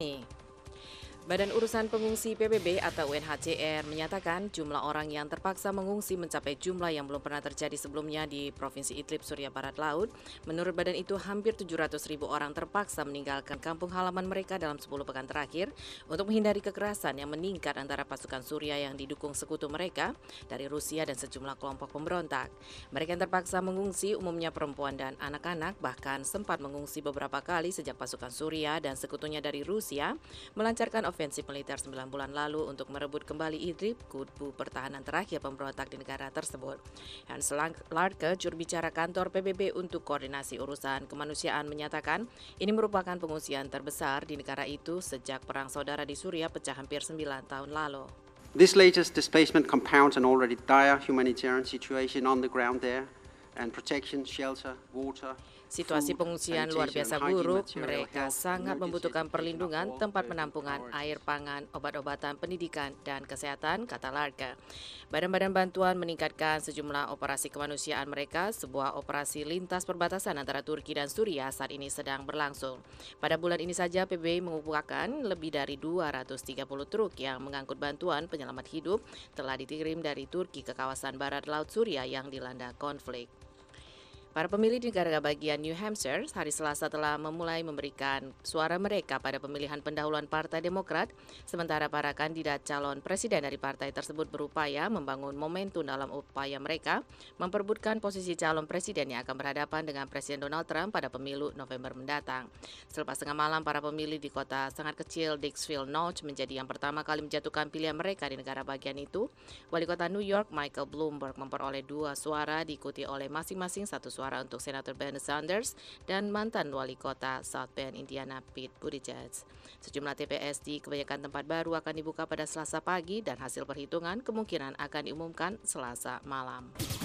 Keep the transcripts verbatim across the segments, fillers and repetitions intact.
Badan Urusan Pengungsi P B B atau U N H C R menyatakan jumlah orang yang terpaksa mengungsi mencapai jumlah yang belum pernah terjadi sebelumnya di Provinsi Idlib, Suriah Barat Laut. Menurut badan itu, hampir tujuh ratus ribu orang terpaksa meninggalkan kampung halaman mereka dalam sepuluh pekan terakhir untuk menghindari kekerasan yang meningkat antara pasukan Suriah yang didukung sekutu mereka dari Rusia dan sejumlah kelompok pemberontak. Mereka yang terpaksa mengungsi umumnya perempuan dan anak-anak, bahkan sempat mengungsi beberapa kali sejak pasukan Suriah dan sekutunya dari Rusia melancarkan ofensif militer sembilan bulan lalu untuk merebut kembali Idlib, kubu pertahanan terakhir pemberontak di negara tersebut. Hans Larke, juru bicara kantor P B B untuk koordinasi urusan kemanusiaan, menyatakan ini merupakan pengungsian terbesar di negara itu sejak perang saudara di Suriah pecah hampir sembilan tahun lalu. This latest displacement compounds an already dire humanitarian situation on the ground there, and protection, shelter, water. Situasi pengungsian luar biasa buruk, mereka sangat membutuhkan perlindungan, tempat penampungan, air, pangan, obat-obatan, pendidikan, dan kesehatan, kata Larke. Badan-badan bantuan meningkatkan sejumlah operasi kemanusiaan mereka. Sebuah operasi lintas perbatasan antara Turki dan Suriah saat ini sedang berlangsung. Pada bulan ini saja P B B mengumpulkan lebih dari dua ratus tiga puluh truk yang mengangkut bantuan penyelamat hidup telah dikirim dari Turki ke kawasan barat laut Suriah yang dilanda konflik. Para pemilih di negara bagian New Hampshire hari Selasa telah memulai memberikan suara mereka pada pemilihan pendahuluan Partai Demokrat, sementara para kandidat calon presiden dari partai tersebut berupaya membangun momentum dalam upaya mereka memperebutkan posisi calon presiden yang akan berhadapan dengan Presiden Donald Trump pada pemilu November mendatang. Selepas tengah malam, para pemilih di kota sangat kecil Dixville Notch menjadi yang pertama kali menjatuhkan pilihan mereka di negara bagian itu. Wali kota New York Michael Bloomberg memperoleh dua suara, diikuti oleh masing-masing satu suara suara untuk Senator Bernie Sanders dan mantan wali kota South Bend, Indiana, Pete Buttigieg. Sejumlah T P S di kebanyakan tempat baru akan dibuka pada Selasa pagi dan hasil perhitungan kemungkinan akan diumumkan Selasa malam.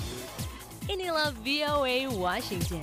Inilah V O A Washington.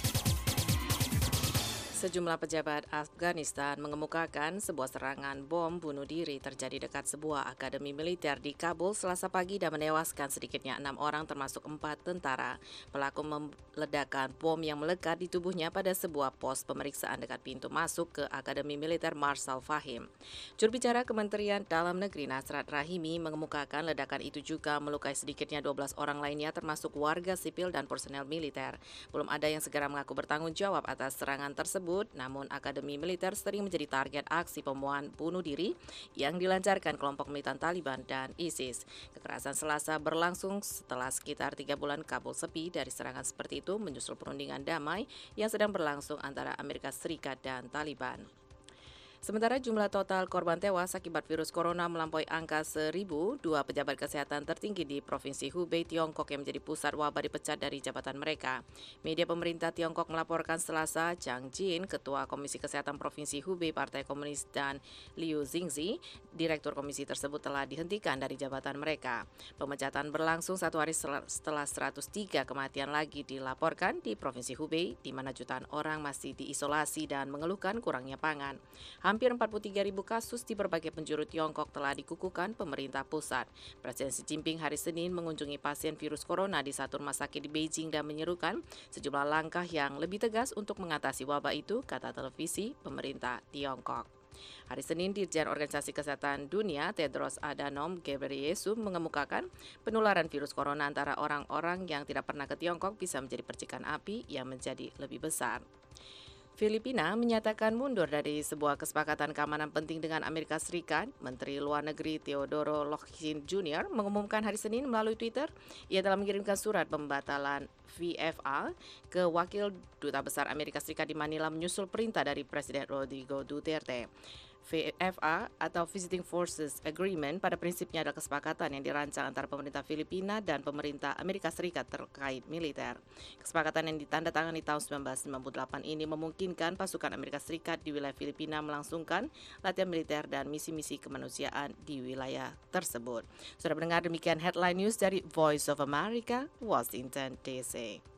Sejumlah pejabat Afghanistan mengemukakan sebuah serangan bom bunuh diri terjadi dekat sebuah akademi militer di Kabul Selasa pagi dan menewaskan sedikitnya enam orang termasuk empat tentara. Pelaku meledakan bom yang melekat di tubuhnya pada sebuah pos pemeriksaan dekat pintu masuk ke Akademi Militer Marshal Fahim. Juru bicara Kementerian Dalam Negeri Nasrat Rahimi mengemukakan ledakan itu juga melukai sedikitnya dua belas orang lainnya termasuk warga sipil dan personel militer. Belum ada yang segera mengaku bertanggung jawab atas serangan tersebut. Namun Akademi Militer sering menjadi target aksi pembunuhan bunuh diri yang dilancarkan kelompok militan Taliban dan ISIS. Kekerasan Selasa berlangsung setelah sekitar tiga bulan Kabul sepi dari serangan seperti itu, menyusul perundingan damai yang sedang berlangsung antara Amerika Serikat dan Taliban. Sementara jumlah total korban tewas akibat virus corona melampaui angka seribu, dua pejabat kesehatan tertinggi di Provinsi Hubei, Tiongkok yang menjadi pusat wabah dipecat dari jabatan mereka. Media pemerintah Tiongkok melaporkan Selasa, Zhang Jin, Ketua Komisi Kesehatan Provinsi Hubei Partai Komunis, dan Liu Xingzi, Direktur komisi tersebut telah dihentikan dari jabatan mereka. Pemecatan berlangsung satu hari setelah seratus tiga kematian lagi dilaporkan di Provinsi Hubei, di mana jutaan orang masih diisolasi dan mengeluhkan kurangnya pangan. Hampir empat puluh tiga ribu kasus di berbagai penjuru Tiongkok telah dikukuhkan pemerintah pusat. Presiden Xi Jinping hari Senin mengunjungi pasien virus corona di satu rumah sakit di Beijing dan menyerukan sejumlah langkah yang lebih tegas untuk mengatasi wabah itu, kata televisi pemerintah Tiongkok. Hari Senin, Dirjen Organisasi Kesehatan Dunia Tedros Adhanom Ghebreyesus mengemukakan penularan virus corona antara orang-orang yang tidak pernah ke Tiongkok bisa menjadi percikan api yang menjadi lebih besar. Filipina menyatakan mundur dari sebuah kesepakatan keamanan penting dengan Amerika Serikat. Menteri Luar Negeri Teodoro Locsin Junior mengumumkan hari Senin melalui Twitter, ia telah mengirimkan surat pembatalan V F A ke Wakil Duta Besar Amerika Serikat di Manila menyusul perintah dari Presiden Rodrigo Duterte. V F A atau Visiting Forces Agreement pada prinsipnya adalah kesepakatan yang dirancang antara pemerintah Filipina dan pemerintah Amerika Serikat terkait militer. Kesepakatan yang ditandatangani tahun sembilan belas sembilan puluh delapan ini memungkinkan pasukan Amerika Serikat di wilayah Filipina melangsungkan latihan militer dan misi-misi kemanusiaan di wilayah tersebut. Sudah mendengar demikian headline news dari Voice of America, Washington D C.